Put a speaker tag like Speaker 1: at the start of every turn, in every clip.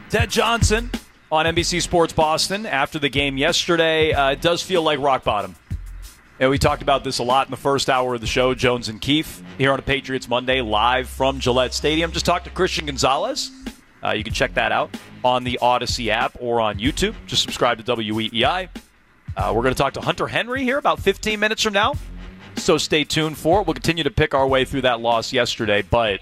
Speaker 1: Ted Johnson on NBC Sports Boston after the game yesterday. It does feel like rock bottom. And we talked about this a lot in the first hour of the show, Jones and Keefe, here on a Patriots Monday, live from Gillette Stadium. Just talked to Christian Gonzalez. You can check that out on the Odyssey app or on YouTube. Just subscribe to WEEI. We're going to talk to Hunter Henry here about 15 minutes from now. So stay tuned for it. We'll continue to pick our way through that loss yesterday. But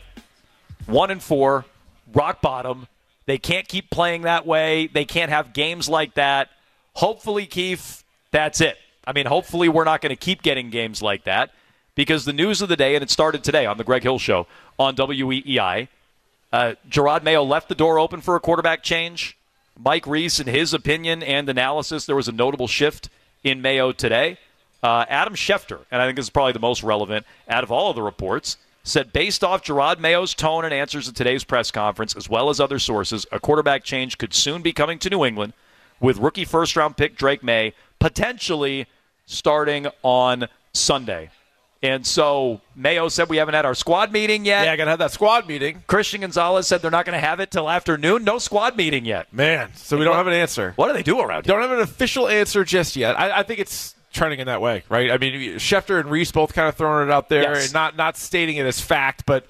Speaker 1: 1-4, rock bottom. They can't keep playing that way. They can't have games like that. Hopefully, Keefe, that's it. I mean, hopefully we're not going to keep getting games like that, because the news of the day, and it started today on the Greg Hill Show on WEEI, Jerod Mayo left the door open for a quarterback change. Mike Reese, in his opinion and analysis, there was a notable shift in Mayo today. Adam Schefter, and I think this is probably the most relevant out of all of the reports, said based off Jerod Mayo's tone and answers at today's press conference, as well as other sources, a quarterback change could soon be coming to New England, with rookie first-round pick Drake May potentially starting on Sunday. And so Mayo said we haven't had our squad meeting yet.
Speaker 2: Yeah, I got to have that squad meeting.
Speaker 1: Christian Gonzalez said they're not going to have it till afternoon. No squad meeting yet.
Speaker 2: Man, so we don't have an answer.
Speaker 1: What do they do around here?
Speaker 2: Don't have an official answer just yet. I think it's trending in that way, right? I mean, Schefter and Reese both kind of throwing it out there,
Speaker 1: yes,
Speaker 2: and not stating it as fact, but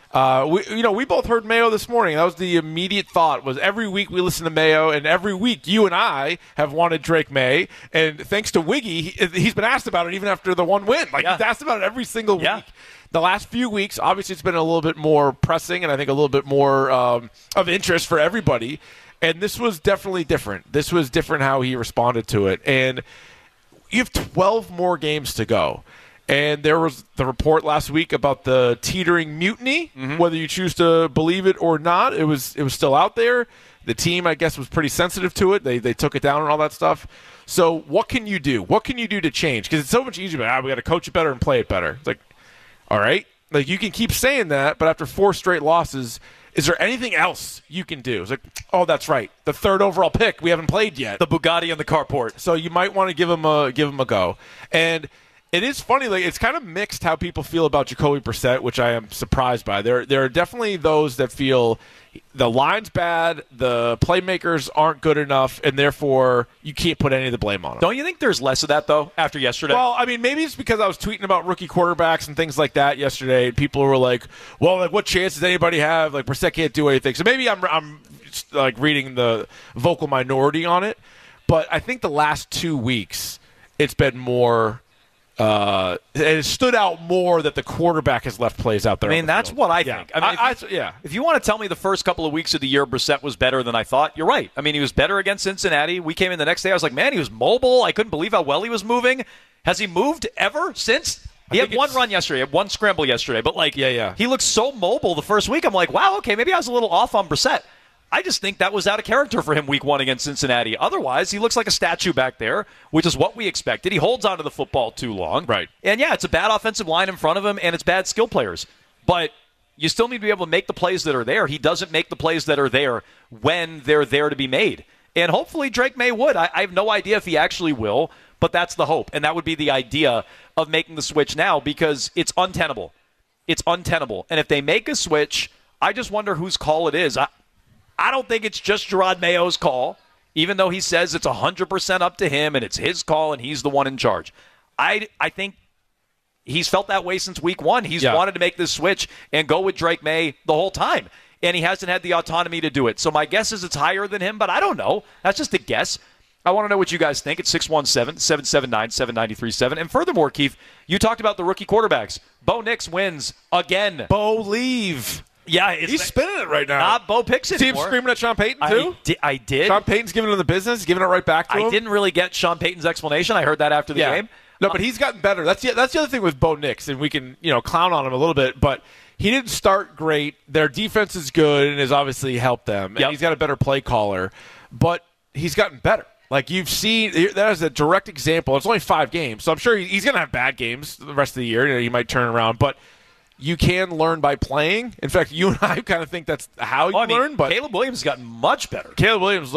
Speaker 2: we both heard Mayo this morning. That was the immediate thought, was every week we listen to Mayo, and every week you and I have wanted Drake May, and thanks to Wiggy, he's been asked about it even after the one win. He's asked about it every single week. The last few weeks, obviously it's been a little bit more pressing, and I think a little bit more of interest for everybody, and this was definitely different. This was different how he responded to it, and you have 12 more games to go. And there was the report last week about the teetering mutiny, whether you choose to believe it or not. It was still out there. The team, I guess, was pretty sensitive to it. They took it down and all that stuff. So what can you do? What can you do to change? Because it's so much easier. We got to coach it better and play it better. It's like, all right. Like, you can keep saying that, but after 4 straight losses, is there anything else you can do? It's like, oh, that's right. The 3rd overall pick we haven't played yet.
Speaker 1: The Bugatti in the carport.
Speaker 2: So you might want to give him a go. And it is funny, like, it's kind of mixed how people feel about Jacoby Brissett, which I am surprised by. There are definitely those that feel the line's bad, the playmakers aren't good enough, and therefore you can't put any of the blame on them.
Speaker 1: Don't you think there's less of that, though, after yesterday?
Speaker 2: Well, I mean, maybe it's because I was tweeting about rookie quarterbacks and things like that yesterday, and people were like, well, like, what chance does anybody have? Like, Brissett can't do anything. So maybe I'm like reading the vocal minority on it, but I think the last 2 weeks it's been more it stood out more that the quarterback has left plays out there.
Speaker 1: I mean, that's what I think. I mean, if you want to tell me the first couple of weeks of the year Brissett was better than I thought, you're right. I mean, he was better against Cincinnati. We came in the next day, I was like, man, he was mobile. I couldn't believe how well he was moving. Has he moved ever since? He had one run yesterday, he had one scramble yesterday, but he looked so mobile the first week. I'm like, wow, okay, maybe I was a little off on Brissett. I just think that was out of character for him week 1 against Cincinnati. Otherwise, he looks like a statue back there, which is what we expected. He holds onto the football too long.
Speaker 2: Right.
Speaker 1: And, yeah, it's a bad offensive line in front of him, and it's bad skill players. But you still need to be able to make the plays that are there. He doesn't make the plays that are there when they're there to be made. And hopefully Drake May would. I have no idea if he actually will, but that's the hope. And that would be the idea of making the switch now, because it's untenable. It's untenable. And if they make a switch, I just wonder whose call it is. I don't think it's just Jerod Mayo's call, even though he says it's 100% up to him and it's his call and he's the one in charge. I think he's felt that way since week 1. He's wanted to make this switch and go with Drake May the whole time, and he hasn't had the autonomy to do it. So my guess is it's higher than him, but I don't know. That's just a guess. I want to know what you guys think. It's 617-779-7937. And furthermore, Keith, you talked about the rookie quarterbacks. Bo Nix wins again.
Speaker 2: Bo, leave.
Speaker 1: Yeah,
Speaker 2: he's spinning it right now.
Speaker 1: Not Bo Picks anymore.
Speaker 2: See him screaming at Sean Payton, too?
Speaker 1: I did.
Speaker 2: Sean Payton's giving him the business, giving it right back to him.
Speaker 1: I didn't really get Sean Payton's explanation. I heard that after the game.
Speaker 2: No, but he's gotten better. That's the other thing with Bo Nix, and we can clown on him a little bit, but he didn't start great. Their defense is good and has obviously helped them, and he's got a better play caller, but he's gotten better. Like, you've seen, that is a direct example. It's only 5 games, so I'm sure he's going to have bad games the rest of the year. He might turn around, but you can learn by playing. In fact, you and I kind of think that's how you learn. But
Speaker 1: Caleb Williams has gotten much better.
Speaker 2: Caleb Williams looked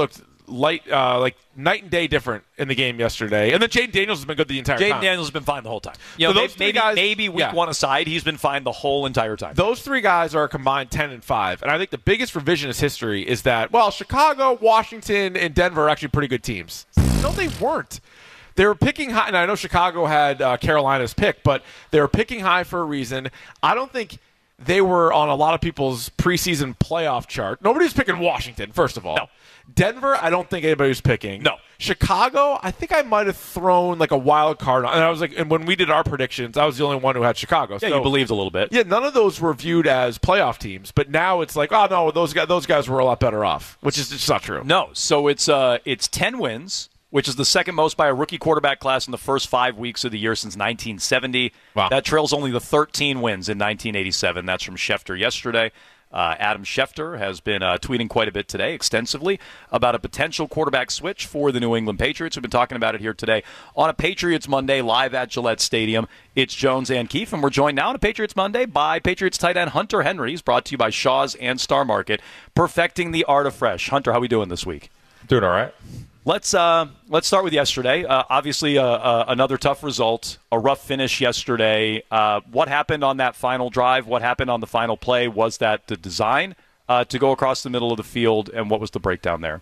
Speaker 2: like night and day different in the game yesterday. And then Jaden Daniels has been good the entire time.
Speaker 1: Jaden Daniels has been fine the whole time. You know,
Speaker 2: So those three guys-
Speaker 1: maybe week one aside, he's been fine the whole entire time.
Speaker 2: Those three guys are a combined 10-5. And I think the biggest revisionist history is that, well, Chicago, Washington, and Denver are actually pretty good teams. No, they weren't. They were picking high, and I know Chicago had Carolina's pick, but they were picking high for a reason. I don't think they were on a lot of people's preseason playoff chart. Nobody's picking Washington, first of all.
Speaker 1: No.
Speaker 2: Denver, I don't think anybody was picking.
Speaker 1: No.
Speaker 2: Chicago, I think I might have thrown like a wild card on. And I was like, and when we did our predictions, I was the only one who had Chicago.
Speaker 1: Yeah, you believed a little bit.
Speaker 2: Yeah, none of those were viewed as playoff teams, but now it's like, oh no, those guys were a lot better off, which is just not true.
Speaker 1: No, so it's 10 wins, which is the second most by a rookie quarterback class in the first 5 weeks of the year since 1970.
Speaker 2: Wow.
Speaker 1: That trails only the 13 wins in 1987. That's from Schefter yesterday. Adam Schefter has been tweeting quite a bit today, extensively, about a potential quarterback switch for the New England Patriots. We've been talking about it here today on a Patriots Monday live at Gillette Stadium. It's Jones and Keefe, and we're joined now on a Patriots Monday by Patriots tight end Hunter Henry. He's brought to you by Shaw's and Star Market, perfecting the art of fresh. Hunter, how are we doing this week?
Speaker 3: Doing all right.
Speaker 1: Let's start with yesterday. Obviously, another tough result, a rough finish yesterday. What happened on that final drive? What happened on the final play? Was that the design to go across the middle of the field, and what was the breakdown there?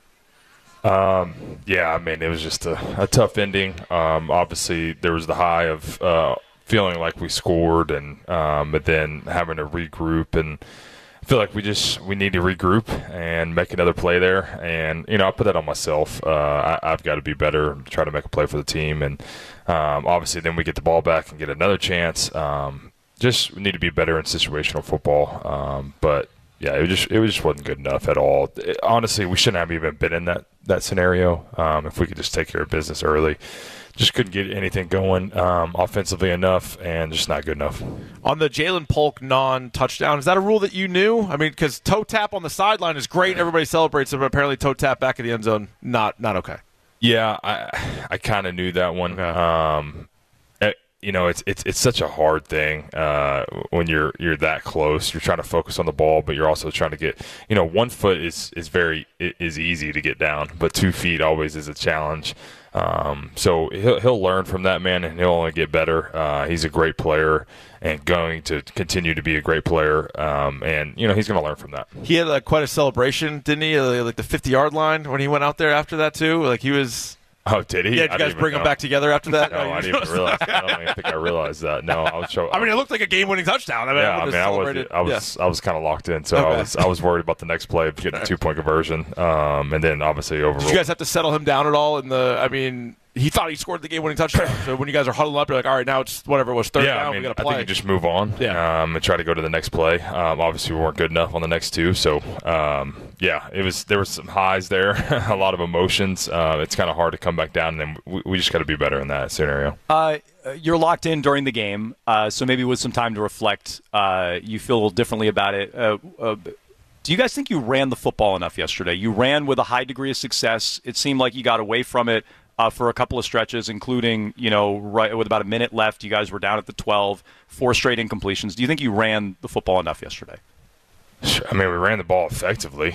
Speaker 3: Yeah, I mean, it was just a tough ending. Obviously, there was the high of feeling like we scored, and but then having to regroup, and I feel like we need to regroup and make another play there. And, I put that on myself. I've got to be better, try to make a play for the team. And obviously then we get the ball back and get another chance. Just need to be better in situational football. But, yeah, it just wasn't good enough at all. Honestly, we shouldn't have even been in that scenario if we could just take care of business early. Just couldn't get anything going offensively enough, and just not good enough.
Speaker 2: On the Jalen Polk non-touchdown, is that a rule that you knew? I mean, because toe tap on the sideline is great, everybody celebrates it, but apparently toe tap back in the end zone, not okay.
Speaker 3: Yeah, I kind of knew that one.
Speaker 2: Okay.
Speaker 3: It's such a hard thing when you're that close. You're trying to focus on the ball, but you're also trying to get. 1 foot is easy to get down, but 2 feet always is a challenge. So he'll learn from that, man, and he'll only get better. He's a great player and going to continue to be a great player. And he's going to learn from that.
Speaker 2: He had quite a celebration, didn't he? Like the 50-yard line when he went out there after that too. Like he was.
Speaker 3: Oh, did he?
Speaker 2: Yeah, did you guys bring him back together after that?
Speaker 3: No, I didn't even realize. I don't even think I realized that. No, I was.
Speaker 2: I mean, it looked like a game-winning touchdown.
Speaker 3: I was kind of locked in, so okay. I was worried about the next play of getting a 2-point conversion, and then obviously overruled.
Speaker 2: Did you guys have to settle him down at all? He thought he scored the game-winning touchdown. So when you guys are huddling up, you're like, all right, now it's whatever it was, third down, we got to play.
Speaker 3: I think you just move on and try to go to the next play. Obviously, we weren't good enough on the next two, so there was some highs there, a lot of emotions. It's kind of hard to come back down, and then we just got to be better in that scenario.
Speaker 1: You're locked in during the game, so maybe with some time to reflect, you feel a little differently about it. Do you guys think you ran the football enough yesterday? You ran with a high degree of success. It seemed like you got away from it for a couple of stretches, including, right with about a minute left, you guys were down at the 12, 4 straight incompletions. Do you think you ran the football enough yesterday?
Speaker 3: I mean, we ran the ball effectively.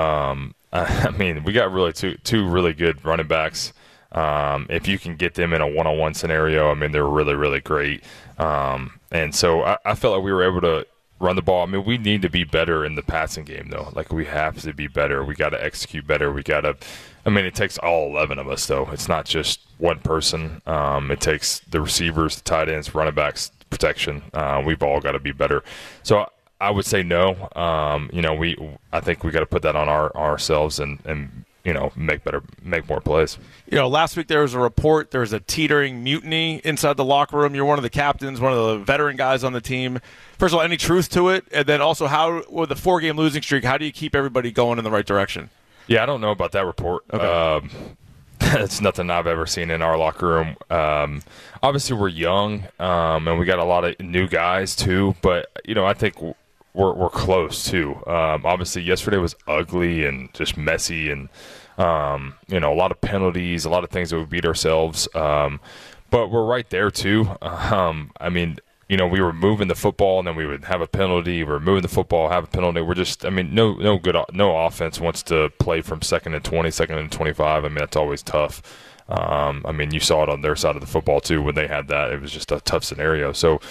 Speaker 3: We got really two really good running backs. If you can get them in a one-on-one scenario, they're really, really great. And so I felt like we were able to run the ball. We need to be better in the passing game, though. Like, we have to be better. We got to execute better. We got to it takes all 11 of us, though. It's not just one person. It takes the receivers, the tight ends, running backs, protection. We've all got to be better. So I would say no. I think we got to put that on ourselves and make more plays.
Speaker 2: Last week there was a report there was a teetering mutiny inside the locker room. You're one of the captains, one of the veteran guys on the team. First of all, any truth to it? And then also, how with a 4-game losing streak, how do you keep everybody going in the right direction?
Speaker 3: Yeah, I don't know about that report. Okay. It's nothing I've ever seen in our locker room. Obviously, we're young, and we got a lot of new guys too. But I think we're close too. Obviously, yesterday was ugly and just messy, and a lot of penalties, a lot of things that we beat ourselves. But we're right there too. we were moving the football and then we would have a penalty. We were moving the football, have a penalty. We're just, no offense wants to play from 2nd and 20, 2nd and 25. I mean, that's always tough. You saw it on their side of the football too when they had that. It was just a tough scenario. So,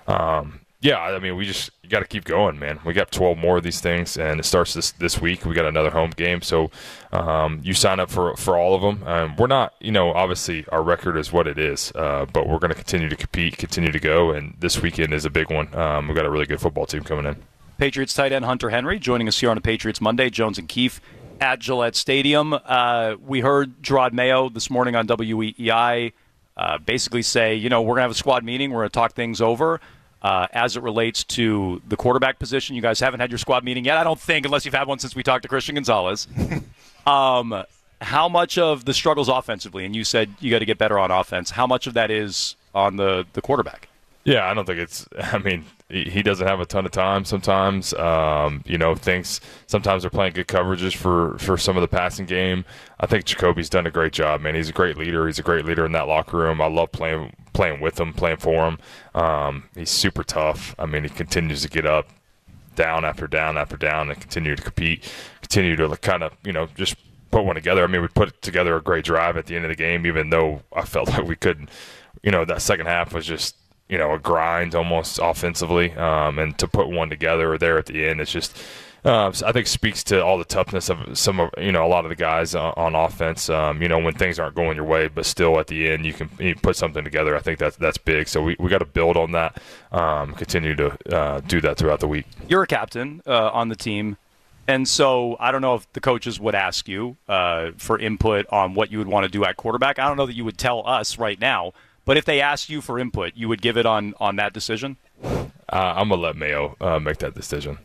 Speaker 3: you got to keep going, man. We got 12 more of these things, and it starts this week. We got another home game, so you sign up for all of them. We're not, obviously our record is what it is, but we're going to continue to compete, continue to go, and this weekend is a big one. We've got a really good football team coming in.
Speaker 1: Patriots tight end Hunter Henry joining us here on a Patriots Monday. Jones and Keefe at Gillette Stadium. We heard Jerod Mayo this morning on WEEI basically say, we're going to have a squad meeting. We're going to talk things over. As it relates to the quarterback position, you guys haven't had your squad meeting yet, I don't think, unless you've had one since we talked to Christian Gonzalez. How much of the struggles offensively, and you said you got to get better on offense, how much of that is on the quarterback?
Speaker 3: Yeah, I don't think he doesn't have a ton of time sometimes. Things sometimes they're playing good coverages for some of the passing game. I think Jacoby's done a great job, man. He's a great leader. He's a great leader in that locker room. I love playing with him, playing for him. He's super tough. He continues to get up, down after down after down, and continue to compete, continue to kind of, just put one together. We put together a great drive at the end of the game, even though I felt like we couldn't. That second half was just, a grind almost offensively, and to put one together there at the end, it's just I think speaks to all the toughness of some of a lot of the guys on offense. When things aren't going your way, but still at the end you put something together. I think that's big. So we got to build on that, continue to do that throughout the week.
Speaker 1: You're a captain on the team, and so I don't know if the coaches would ask you for input on what you would want to do at quarterback. I don't know that you would tell us right now. But if they asked you for input, you would give it on that decision?
Speaker 3: I'm going to let Mayo make that decision.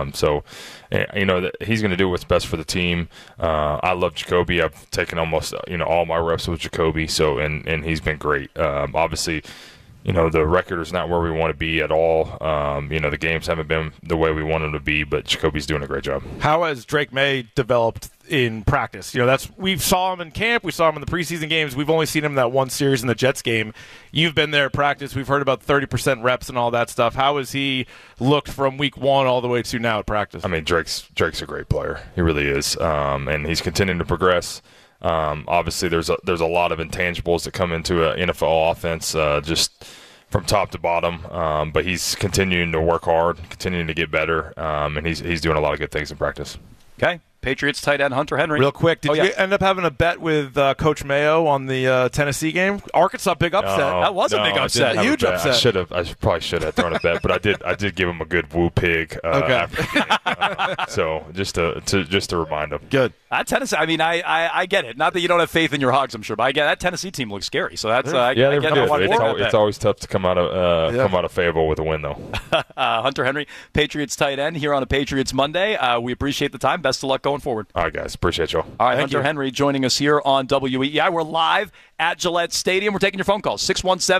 Speaker 3: He's going to do what's best for the team. I love Jacoby. I've taken almost all my reps with Jacoby, and he's been great. Obviously, the record is not where we want to be at all. The games haven't been the way we want them to be, but Jacoby's doing a great job.
Speaker 2: How has Drake May developed in practice? We saw him in camp. We saw him in the preseason games. We've only seen him in that one series in the Jets game. You've been there at practice. We've heard about 30% reps and all that stuff. How has he looked from week one all the way to now at practice?
Speaker 3: Drake's a great player. He really is, and he's continuing to progress. Obviously, there's a lot of intangibles that come into an NFL offense, just from top to bottom. But he's continuing to work hard, continuing to get better, and he's doing a lot of good things in practice.
Speaker 1: Okay. Patriots tight end Hunter Henry.
Speaker 2: Real quick, did you end up having a bet with Coach Mayo on the Tennessee game? Arkansas, big upset.
Speaker 1: That was a big upset.
Speaker 2: Huge upset.
Speaker 3: I probably should have thrown a bet, but I did give him a good woo pig.
Speaker 2: Okay.
Speaker 3: So just to remind him.
Speaker 2: Good.
Speaker 1: Tennessee. I get it. Not that you don't have faith in your Hogs, I'm sure, but I get that Tennessee team looks scary. So that's I get it.
Speaker 3: It's always tough to come out of Fayetteville with a win, though.
Speaker 1: Hunter Henry, Patriots tight end here on a Patriots Monday. We appreciate the time. Best of luck going forward.
Speaker 3: All right, guys. Appreciate y'all.
Speaker 1: All right, Hunter Henry joining us here on WEEI. We're live at Gillette Stadium. We're taking your phone calls,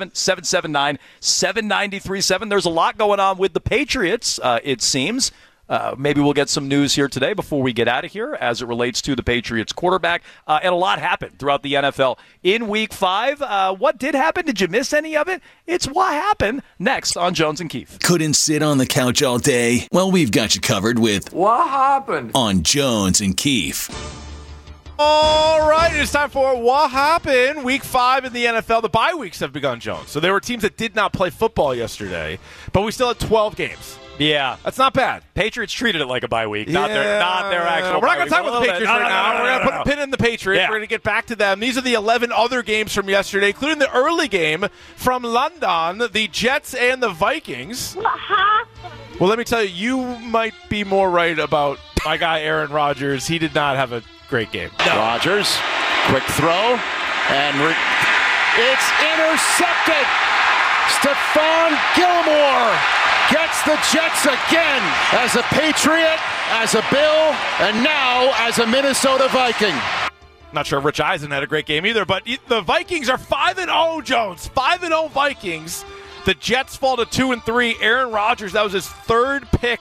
Speaker 1: 617-779-7937. There's a lot going on with the Patriots, it seems. Maybe we'll get some news here today before we get out of here as it relates to the Patriots quarterback. And a lot happened throughout the NFL in Week 5. What did happen? Did you miss any of it? It's what happened next on Jones and Keefe.
Speaker 4: Couldn't sit on the couch all day? Well, we've got you covered with
Speaker 5: What Happened
Speaker 4: on Jones and Keefe.
Speaker 2: All right, it's time for What Happened. Week 5 in the NFL. The bye weeks have begun, Jones. So there were teams that did not play football yesterday, but we still had 12 games.
Speaker 1: Yeah.
Speaker 2: That's not bad.
Speaker 1: Patriots treated it like a bye week, not their actual
Speaker 2: We're not going to talk about the Patriots right now. We're going to put a pin in the Patriots.
Speaker 1: Yeah.
Speaker 2: We're going to get back to them. These are the 11 other games from yesterday, including the early game from London, the Jets and the Vikings. Well, let me tell you, you might be more right about my guy Aaron Rodgers. He did not have a great game.
Speaker 6: No. Rodgers, quick throw, and it's intercepted. Stephon Gilmore gets the Jets again as a Patriot, as a Bill, and now as a Minnesota Viking.
Speaker 2: Not sure Rich Eisen had a great game either, but the Vikings are 5-0, Jones. 5-0 Vikings. The Jets fall to 2-3. Aaron Rodgers, that was his third pick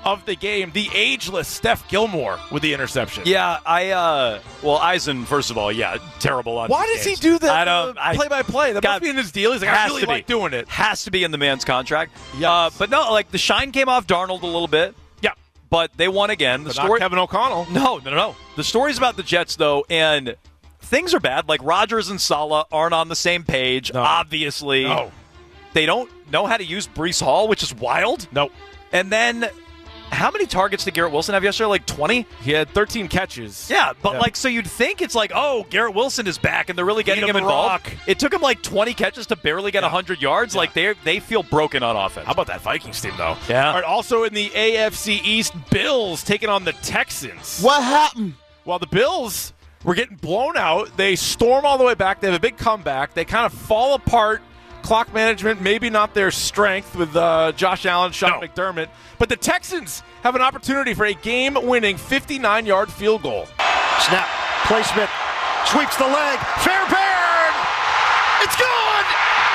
Speaker 2: of the game, the ageless Steph Gilmore with the interception.
Speaker 1: Yeah, Eisen, first of all, terrible on
Speaker 2: Why
Speaker 1: these
Speaker 2: does
Speaker 1: games.
Speaker 2: he do that
Speaker 1: I don't.
Speaker 2: play-by-play? That must be in his deal. He's like, I really like doing it.
Speaker 1: Has to be in the man's contract.
Speaker 2: Yes.
Speaker 1: But no, like the shine came off Darnold a little bit.
Speaker 2: Yeah.
Speaker 1: But they won again.
Speaker 2: But not Kevin O'Connell.
Speaker 1: No. The story's about the Jets, though, and things are bad. Like Rodgers and Saleh aren't on the same page, obviously.
Speaker 2: No.
Speaker 1: They don't know how to use Breece Hall, which is wild.
Speaker 2: Nope.
Speaker 1: And then, how many targets did Garrett Wilson have yesterday? Like 20?
Speaker 2: He had 13 catches.
Speaker 1: Yeah, but so you'd think it's like, oh, Garrett Wilson is back, and they're really getting him involved. It took him like 20 catches to barely get 100 yards. Yeah. Like they feel broken on offense.
Speaker 2: How about that Vikings team, though?
Speaker 1: Yeah.
Speaker 2: All right, also in the AFC East, Bills taking on the Texans.
Speaker 6: What happened?
Speaker 2: Well, the Bills were getting blown out. They storm all the way back. They have a big comeback. They kind of fall apart. Clock management, maybe not their strength with Josh Allen, Sean McDermott. But the Texans have an opportunity for a game-winning 59-yard field goal.
Speaker 6: Snap, placement, sweeps the leg, Fairbairn! It's good!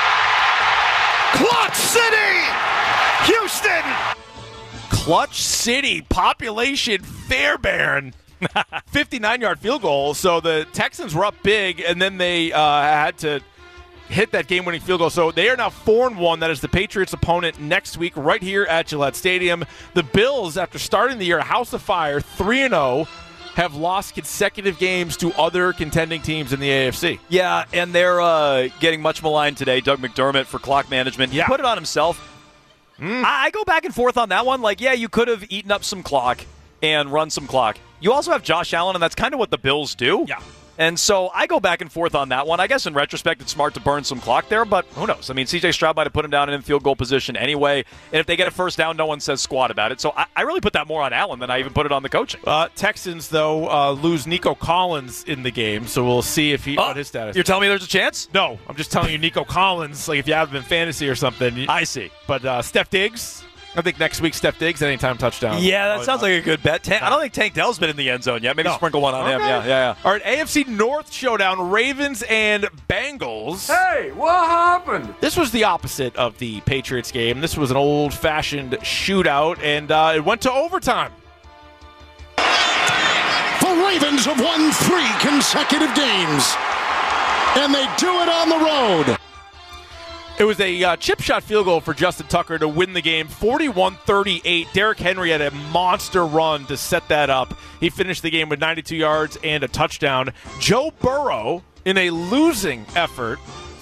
Speaker 6: Clutch City! Houston!
Speaker 2: Clutch City, population Fairbairn. 59-yard field goal. So the Texans were up big, and then they had to hit that game-winning field goal. So they are now 4-1. That is the Patriots' opponent next week right here at Gillette Stadium. The Bills, after starting the year a house of fire, 3-0, have lost consecutive games to other contending teams in the AFC.
Speaker 1: Yeah, and they're getting much maligned today. Doug McDermott for clock management. He put it on himself. I go back and forth on that one. Like, yeah, you could have eaten up some clock and run some clock. You also have Josh Allen, and that's kind of what the Bills do.
Speaker 2: Yeah.
Speaker 1: And so I go back and forth on that one. I guess in retrospect, it's smart to burn some clock there, but who knows? I mean, C.J. Stroud might have put him down in field goal position anyway, and if they get a first down, no one says squat about it. So I really put that more on Allen than I even put it on the coaching.
Speaker 2: Texans, though, lose Nico Collins in the game, so we'll see if what his status is.
Speaker 1: You're telling me there's a chance?
Speaker 2: No, I'm just telling you Nico Collins, like if you have him in fantasy or something.
Speaker 1: I see.
Speaker 2: But Steph Diggs, I think next week Steph Diggs, anytime touchdown.
Speaker 1: Yeah, that sounds like a good bet. I don't think Tank Dell's been in the end zone yet. Maybe sprinkle one on him. Yeah.
Speaker 2: All right, AFC North showdown, Ravens and Bengals.
Speaker 5: Hey, what happened?
Speaker 2: This was the opposite of the Patriots game. This was an old-fashioned shootout, and it went to overtime.
Speaker 7: The Ravens have won 3 consecutive games, and they do it on the road.
Speaker 2: It was a chip shot field goal for Justin Tucker to win the game, 41-38. Derrick Henry had a monster run to set that up. He finished the game with 92 yards and a touchdown. Joe Burrow, in a losing effort,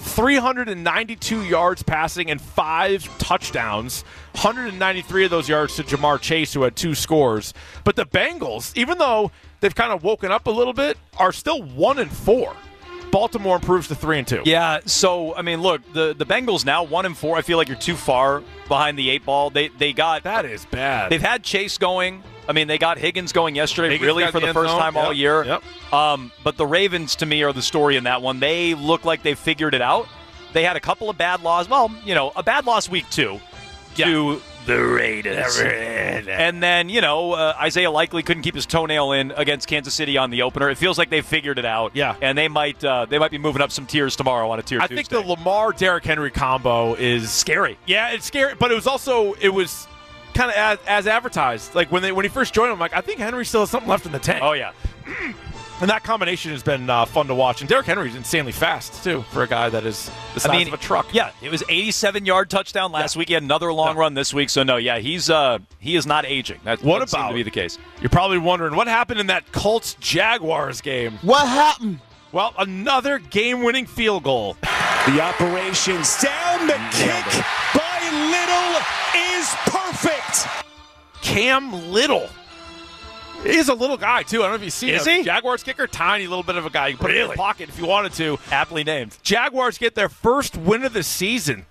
Speaker 2: 392 yards passing and 5 touchdowns. 193 of those yards to Jamar Chase, who had 2 scores. But the Bengals, even though they've kind of woken up a little bit, are still 1-4. Baltimore improves to 3-2.
Speaker 1: Yeah, so, I mean, look, the Bengals now 1-4. I feel like you're too far behind the 8 ball. They got...
Speaker 2: That is bad.
Speaker 1: They've had Chase going. I mean, they got Higgins going yesterday,
Speaker 2: Higgins
Speaker 1: really, for the first time all year.
Speaker 2: Yep.
Speaker 1: But the Ravens, to me, are the story in that one. They look like they've figured it out. They had a couple of bad losses. Well, a bad loss week 2 to the Raiders. And then, Isaiah Likely couldn't keep his toenail in against Kansas City on the opener. It feels like they've figured it out.
Speaker 2: Yeah.
Speaker 1: And they might be moving up some tiers tomorrow on a tier Tuesday.
Speaker 2: I think the Lamar-Derrick Henry combo is
Speaker 1: scary.
Speaker 2: Yeah, it's scary, but it was kind of as advertised. Like when he first joined, I'm like, I think Henry still has something left in the tank.
Speaker 1: Oh, yeah.
Speaker 2: And that combination has been fun to watch. And Derrick Henry's insanely fast, too, for a guy that is the size of a truck.
Speaker 1: Yeah, it was 87-yard touchdown last week. He had another long run this week. So, no, he is not aging. That seems to be the case.
Speaker 2: You're probably wondering, what happened in that Colts-Jaguars game?
Speaker 6: What happened?
Speaker 2: Well, another game-winning field goal.
Speaker 8: The operations down. The kick by Little is perfect.
Speaker 2: Cam Little. He's a little guy, too. I don't know if you've seen him.
Speaker 1: Is he?
Speaker 2: Jaguars kicker, tiny little bit of a guy. You can put him in the pocket if you wanted to.
Speaker 1: Aptly named.
Speaker 2: Jaguars get their first win of the season,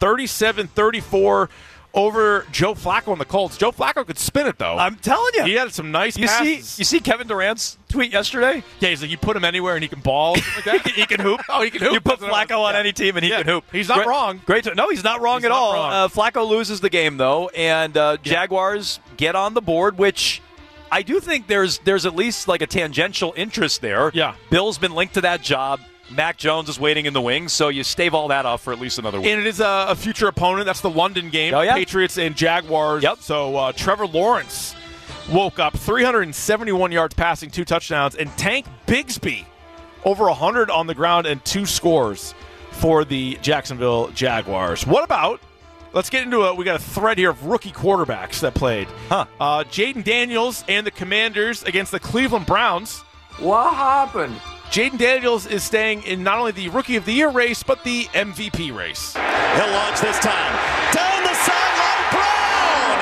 Speaker 2: 37-34 over Joe Flacco and the Colts. Joe Flacco could spin it, though.
Speaker 1: I'm telling you.
Speaker 2: He had some nice passes.
Speaker 1: You see Kevin Durant's tweet yesterday?
Speaker 2: Yeah, he's like, you put him anywhere and he can ball. Like that.
Speaker 1: He can hoop.
Speaker 2: Oh, he can hoop.
Speaker 1: You put Flacco on any team and he can hoop.
Speaker 2: He's not wrong.
Speaker 1: Great. No, he's not wrong at all. Flacco loses the game, though, and Jaguars get on the board, which I do think there's at least like a tangential interest there.
Speaker 2: Yeah.
Speaker 1: Bill's been linked to that job. Mac Jones is waiting in the wings, so you stave all that off for at least another week.
Speaker 2: And it is a future opponent. That's the London game.
Speaker 1: Oh, yeah?
Speaker 2: Patriots and Jaguars.
Speaker 1: Yep.
Speaker 2: So Trevor Lawrence woke up 371 yards passing, 2 touchdowns, and Tank Bigsby over 100 on the ground and 2 scores for the Jacksonville Jaguars. What about, let's get into it. We got a thread here of rookie quarterbacks that played. Jaden Daniels and the Commanders against the Cleveland Browns.
Speaker 5: What happened?
Speaker 2: Jaden Daniels is staying in not only the Rookie of the Year race, but the MVP race.
Speaker 8: He'll launch this time. Down the sideline, Brown!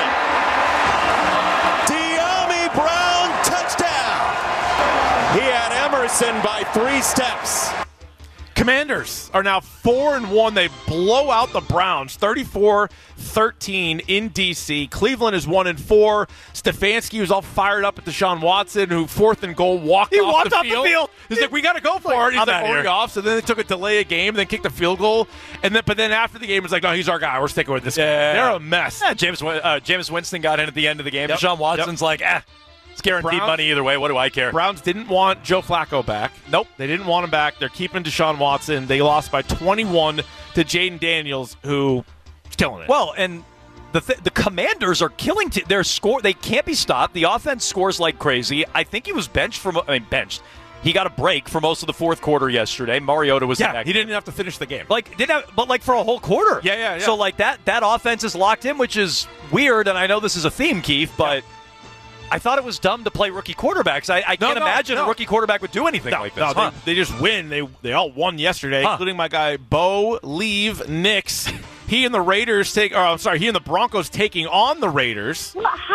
Speaker 8: De'Ami Brown, touchdown! He had Emerson by 3 steps.
Speaker 2: Commanders are now 4-1. They blow out the Browns 34-13 in D.C. Cleveland is 1-4. Stefanski was all fired up at Deshaun Watson, who 4th and goal walked off the field. He's like, we got to go for it. He's like, already off. So then they took a delay of game, then kicked a field goal. But then after the game, it's like, no, he's our guy. We're sticking with this guy. They're a mess.
Speaker 1: Yeah, Jameis Winston got in at the end of the game. Yep. Deshaun Watson's like, it's guaranteed money either way. What do I care?
Speaker 2: Browns didn't want Joe Flacco back.
Speaker 1: Nope.
Speaker 2: They didn't want him back. They're keeping Deshaun Watson. They lost by 21 to Jaden Daniels, who's killing it.
Speaker 1: Well, and the Commanders are killing their score. They can't be stopped. The offense scores like crazy. I think he was benched. He got a break for most of the fourth quarter yesterday. Mariota was in that
Speaker 2: he
Speaker 1: game.
Speaker 2: didn't have to finish the game.
Speaker 1: But for a whole quarter.
Speaker 2: Yeah.
Speaker 1: So that offense is locked in, which is weird. And I know this is a theme, Keith, but I thought it was dumb to play rookie quarterbacks. I can't imagine a rookie quarterback would do anything like this.
Speaker 2: They just win. They all won yesterday, including my guy Bo Leave Nix. He and the Broncos taking on the Raiders.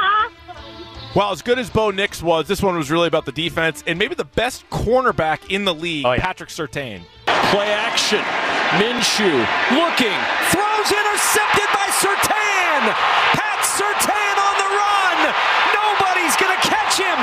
Speaker 2: Well, as good as Bo Nix was, this one was really about the defense and maybe the best cornerback in the league, Patrick Surtain.
Speaker 8: Play action. Minshew looking. Throws intercepted by Surtain. Pat Surtain on the run. Nobody's going to catch him.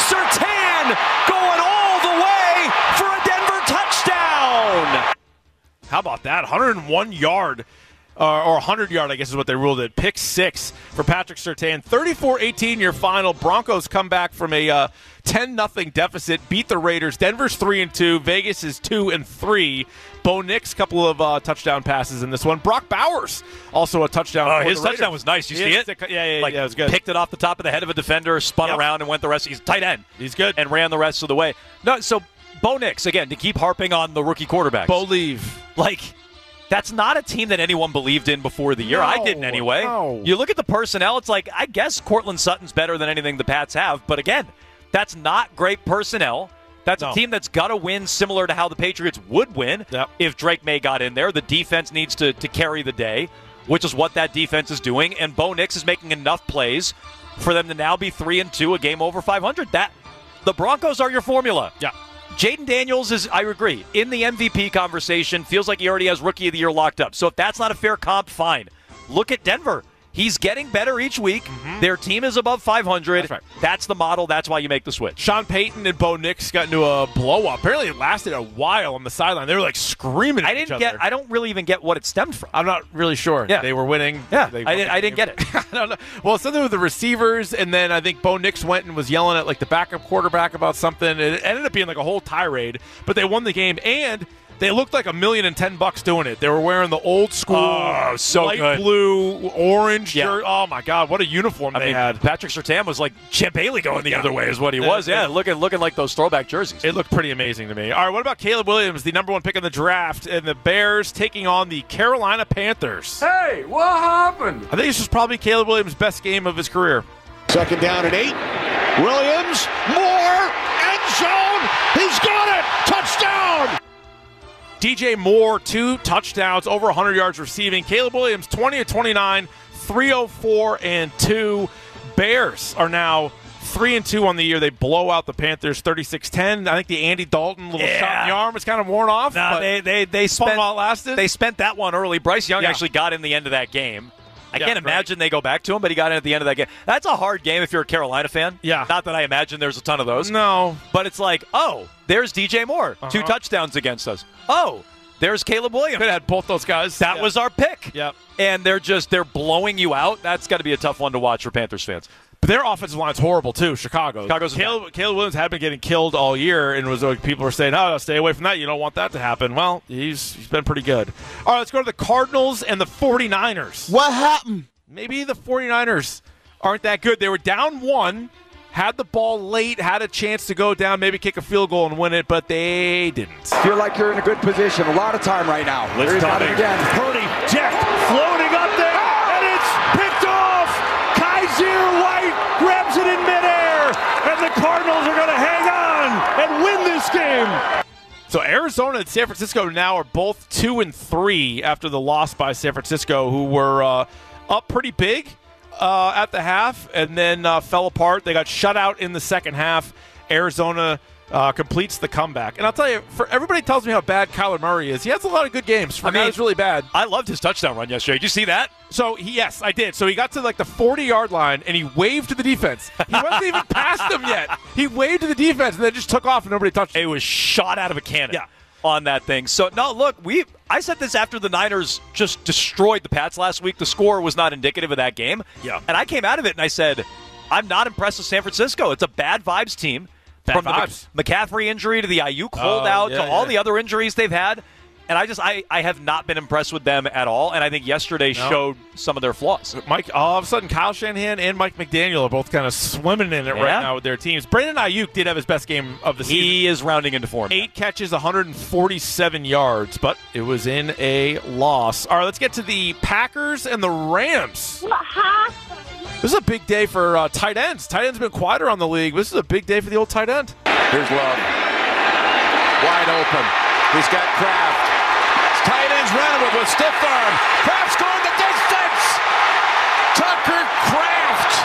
Speaker 8: Surtain going all the way for a Denver touchdown.
Speaker 2: How about that? 101-yard. Or 100-yard, I guess is what they ruled it. Pick 6 for Patrick Surtain. 34-18 your final. Broncos come back from a 10-0 deficit, beat the Raiders. Denver's 3-2. Vegas is 2-3. Bo Nix, couple of touchdown passes in this one. Brock Bowers, also a touchdown.
Speaker 1: Oh, his touchdown was nice. You see it?
Speaker 2: Yeah, it was good.
Speaker 1: Picked it off the top of the head of a defender, spun around, and went the rest. He's tight end.
Speaker 2: He's good.
Speaker 1: And ran the rest of the way. No, so Bo Nix, again, to keep harping on the rookie quarterbacks.
Speaker 2: Bo Leave.
Speaker 1: That's not a team that anyone believed in before the year.
Speaker 2: No,
Speaker 1: I didn't anyway.
Speaker 2: No.
Speaker 1: You look at the personnel, it's like, I guess Cortland Sutton's better than anything the Pats have. But again, that's not great personnel. That's a team that's got to win similar to how the Patriots would win if Drake May got in there. The defense needs to carry the day, which is what that defense is doing. And Bo Nix is making enough plays for them to now be 3-2, a game over 500. The Broncos are your formula.
Speaker 2: Yeah.
Speaker 1: Jaden Daniels is, I agree, in the MVP conversation. Feels like he already has Rookie of the Year locked up. So if that's not a fair comp, fine. Look at Denver. He's getting better each week. Mm-hmm. Their team is above 500.
Speaker 2: That's right.
Speaker 1: That's the model. That's why you make the switch.
Speaker 2: Sean Payton and Bo Nix got into a blow-up. Apparently it lasted a while on the sideline. They were screaming at each other.
Speaker 1: I don't really even get what it stemmed from.
Speaker 2: I'm not really sure.
Speaker 1: Yeah.
Speaker 2: They were winning.
Speaker 1: Yeah, I didn't get it.
Speaker 2: I don't know. Well, something with the receivers, and then I think Bo Nix went and was yelling at the backup quarterback about something. It ended up being a whole tirade, but they won the game, and they looked like $1,010,000 doing it. They were wearing the old school light blue, orange shirt. Oh, my God, what a uniform they had.
Speaker 1: Patrick Surtain was like Champ Bailey going the other way is what he was. Yeah, looking like those throwback jerseys.
Speaker 2: It looked pretty amazing to me. All right, what about Caleb Williams, the number 1 pick in the draft, and the Bears taking on the Carolina Panthers?
Speaker 5: Hey, what happened?
Speaker 2: I think this was probably Caleb Williams' best game of his career.
Speaker 7: 2nd down and 8. Williams, more, end zone. He's got it. Touchdown.
Speaker 2: DJ Moore, 2 touchdowns, over 100 yards receiving. Caleb Williams, 20-29, 304 and 2. Bears are now 3-2 on the year. They blow out the Panthers 36-10. I think the Andy Dalton little shot in the arm is kind of worn off.
Speaker 1: No, they spent
Speaker 2: while it lasted.
Speaker 1: They spent that one early. Bryce Young actually got in the end of that game. I can't imagine they go back to him, but he got in at the end of that game. That's a hard game if you're a Carolina fan.
Speaker 2: Yeah.
Speaker 1: Not that I imagine there's a ton of those.
Speaker 2: No.
Speaker 1: But it's like, oh, there's DJ Moore. 2 touchdowns against us. Oh, there's Caleb Williams.
Speaker 2: Could have had both those guys.
Speaker 1: That was our pick.
Speaker 2: Yep.
Speaker 1: And they're blowing you out. That's got to be a tough one to watch for Panthers fans.
Speaker 2: But their offensive line's horrible, too, Chicago's Caleb Williams had been getting killed all year, and was people were saying, oh, stay away from that. You don't want that to happen. Well, he's been pretty good. All right, let's go to the Cardinals and the 49ers.
Speaker 7: What happened?
Speaker 2: Maybe the 49ers aren't that good. They were down 1 had the ball late, had a chance to go down, maybe kick a field goal and win it, but they didn't.
Speaker 6: Feel like you're in a good position. A lot of time right now. Here he's got it again.
Speaker 8: Purdy, Jack, floating up there, and it's picked off. Kaiser White grabs it in midair, and the Cardinals are going to hang on and win this game.
Speaker 2: So Arizona and San Francisco now are both 2-3 after the loss by San Francisco, who were up pretty big at the half and then fell apart. They got shut out in the second half. Arizona completes the comeback. And I'll tell you, for everybody tells me how bad Kyler Murray is. He has a lot of good games. For a guy who's really bad.
Speaker 1: I loved his touchdown run yesterday. Did you see that?
Speaker 2: So, yes, I did. So he got to like the 40-yard line, and he waved to the defense. He wasn't even past them yet. He waved to the defense, and then just took off, and nobody touched him.
Speaker 1: It was shot out of a cannon.
Speaker 2: Yeah.
Speaker 1: On that thing. So, no, look, I said this after the Niners just destroyed the Pats last week. The score was not indicative of that game.
Speaker 2: Yeah.
Speaker 1: And I came out of it and I said, I'm not impressed with San Francisco. It's a bad vibes team. From
Speaker 2: vibes.
Speaker 1: The McCaffrey injury to the Ayuk holdout to all the other injuries they've had. And I have not been impressed with them at all. And I think yesterday showed some of their flaws.
Speaker 2: Mike, all of a sudden, Kyle Shanahan and Mike McDaniel are both kind of swimming in it right now with their teams. Brandon Ayuk did have his best game of the season.
Speaker 1: He is rounding into form.
Speaker 2: 8 catches, 147 yards, but it was in a loss. All right, let's get to the Packers and the Rams.
Speaker 9: What happened?
Speaker 2: This is a big day for tight ends. Tight ends have been quieter on the league. This is a big day for the old tight end.
Speaker 6: Here's Love. Wide open. He's got Kraft. Tight ends running with stiff arm. Kraft's going the distance. Tucker Kraft.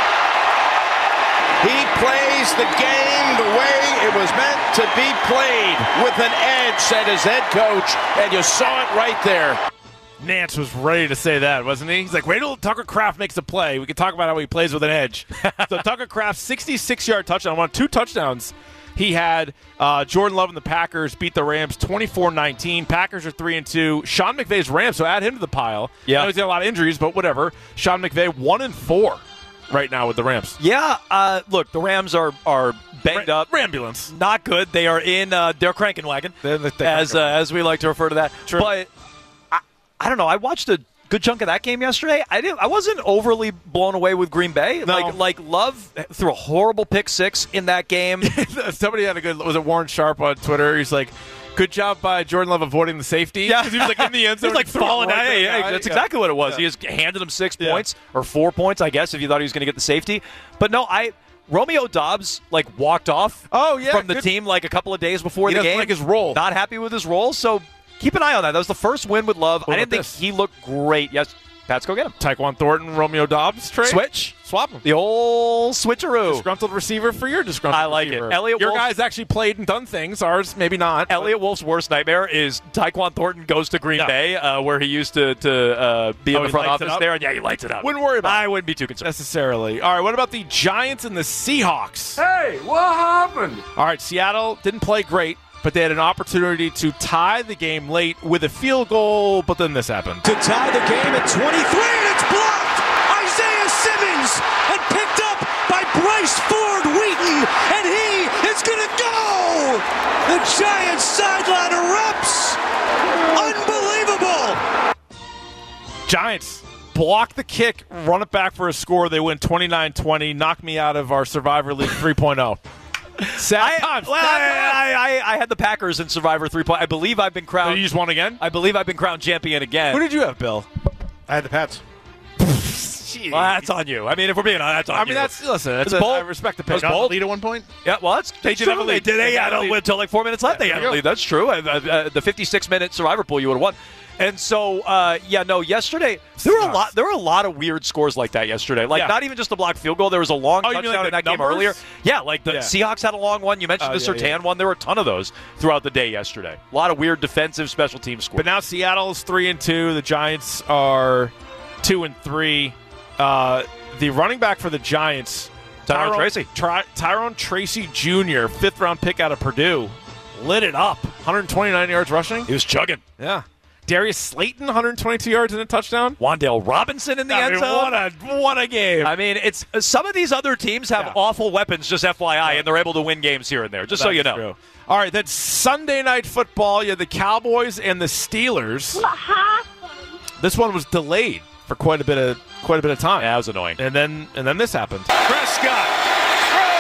Speaker 6: He plays the game the way it was meant to be played, with an edge, said his head coach, and you saw it right there.
Speaker 2: Nance was ready to say that, wasn't he? He's like, wait till Tucker Kraft makes a play. We can talk about how he plays with an edge. So Tucker Kraft's 66-yard touchdown, won 2 touchdowns. He had Jordan Love and the Packers beat the Rams 24-19. Packers are 3-2. Sean McVay's Rams, so add him to the pile.
Speaker 1: Yeah.
Speaker 2: I know he's got a lot of injuries, but whatever. Sean McVay 1-4 right now with the Rams.
Speaker 1: Yeah, look, the Rams are banged up.
Speaker 2: Rambulance.
Speaker 1: Not good. They are in their cranking wagon, as we like to refer to that.
Speaker 2: True.
Speaker 1: But I don't know. I watched a good chunk of that game yesterday. I wasn't overly blown away with Green Bay.
Speaker 2: No.
Speaker 1: Like Love threw a horrible pick 6 in that game.
Speaker 2: Somebody had a good. Was it Warren Sharp on Twitter? He's like, good job by Jordan Love avoiding the safety.
Speaker 1: Yeah,
Speaker 2: he was like in the end zone.
Speaker 1: He was like falling down. That's exactly what it was.
Speaker 2: Yeah.
Speaker 1: He just handed him 6 points or 4 points, I guess, if you thought he was going to get the safety. But no, Romeo Doubs walked off. From the team a couple of days before the game.
Speaker 2: He doesn't like his role.
Speaker 1: Not happy with his role. So keep an eye on that. That was the first win with Love. I didn't think he looked great. Yes, Pats go get him.
Speaker 2: Tyquan Thornton, Romeo Doubs trade. Swap him.
Speaker 1: The old switcheroo.
Speaker 2: Disgruntled receiver for your disgruntled
Speaker 1: I like
Speaker 2: receiver.
Speaker 1: it.
Speaker 2: Your guys actually played and done things. Ours, maybe not.
Speaker 1: Elliot Wolf's worst nightmare is Tyquan Thornton goes to Green Bay, where he used to be in the front office there, and he lights it up.
Speaker 2: Wouldn't worry about it.
Speaker 1: I wouldn't be too concerned.
Speaker 2: Necessarily. All right, what about the Giants and the Seahawks?
Speaker 5: Hey, what happened?
Speaker 2: All right, Seattle didn't play great, but they had an opportunity to tie the game late with a field goal, but then this happened.
Speaker 8: To tie the game at 23, and it's blocked! Isaiah Simmons, and picked up by Bryce Ford Wheaton, and he is going to go! The Giants sideline erupts! Unbelievable!
Speaker 2: Giants block the kick, run it back for a score. They win 29-20, knock me out of our Survivor League 3.0.
Speaker 1: I had the Packers in Survivor 3. I believe I've been crowned.
Speaker 2: You just won again?
Speaker 1: I believe I've been crowned champion again.
Speaker 2: Who did you have, Bill?
Speaker 10: I had the Pats.
Speaker 1: Well, that's on you. I mean, if we're being honest, that's on you.
Speaker 2: It's bold. I respect the pick.
Speaker 10: They got the lead at one point?
Speaker 1: Yeah, well, they did have a lead. They had a lead until 4 minutes left. They had a lead. That's true. The 56-minute Survivor pool, you would have won. And so, yesterday there were a lot of weird scores like that yesterday. Not even just a blocked field goal. There was a long touchdown in that game earlier. Yeah, the Seahawks had a long one. You mentioned the Surtain one. There were a ton of those throughout the day yesterday. A lot of weird defensive special team scores.
Speaker 2: But now Seattle's 3-2. The Giants are 2-3. The running back for the Giants,
Speaker 1: Tyrone Tracy.
Speaker 2: Tyrone Tracy Jr., 5th-round pick out of Purdue, lit it up. 129 yards rushing.
Speaker 1: He was chugging.
Speaker 2: Yeah. Darius Slayton, 122 yards and a touchdown.
Speaker 1: Wandale Robinson in the end zone.
Speaker 2: What a game.
Speaker 1: I mean, it's some of these other teams have awful weapons, just FYI, and they're able to win games here and there, just so you know.
Speaker 2: True. All right, that's Sunday Night Football. You had the Cowboys and the Steelers.
Speaker 9: What happened?
Speaker 2: This one was delayed for quite a bit of time.
Speaker 1: Yeah, that was annoying.
Speaker 2: And then this happened.
Speaker 8: Prescott